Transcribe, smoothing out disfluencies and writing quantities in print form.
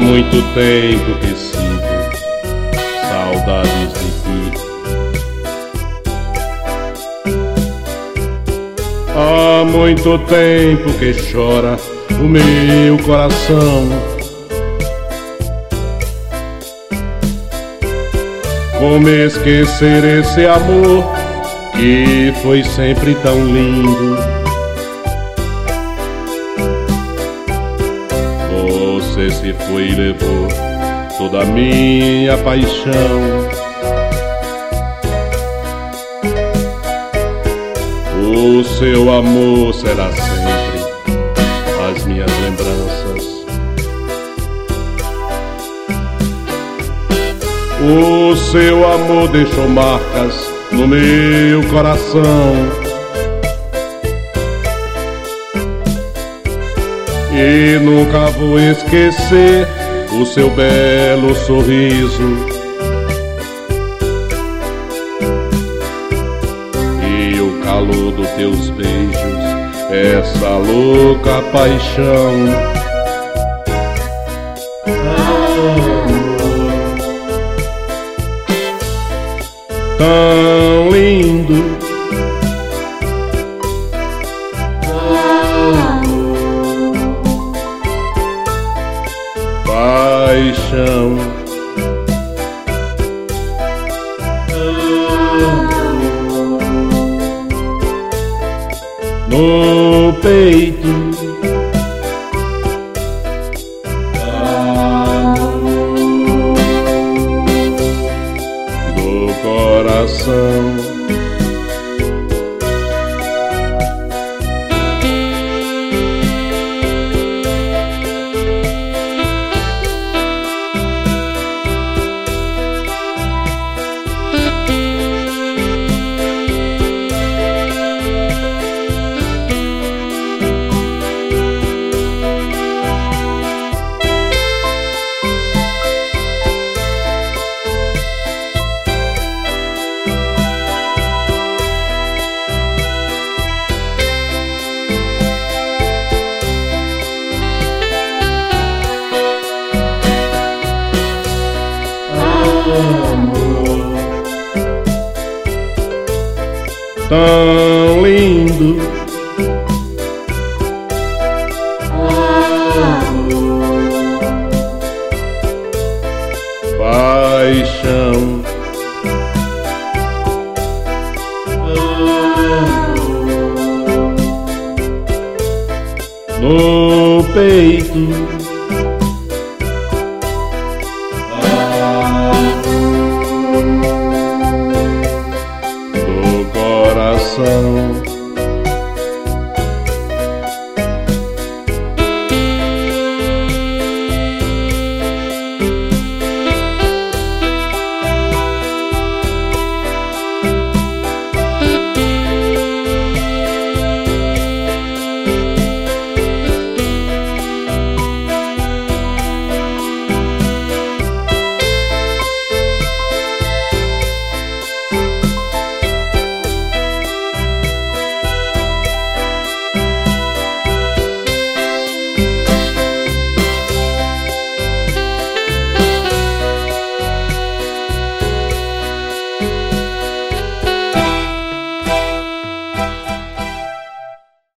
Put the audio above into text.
muito tempo que sinto saudades de ti. Há muito tempo que chora o meu coração. Como esquecer esse amor que foi sempre tão lindo? Você se foi e levou toda a minha paixão. O seu amor será sempre as minhas lembranças. O seu amor deixou marcas no meu coração. E nunca vou esquecer o seu belo sorriso e o calor dos teus beijos, essa louca paixão. Tão lindo, paixão, no peito, do coração. Tão lindo, paixão, no peito.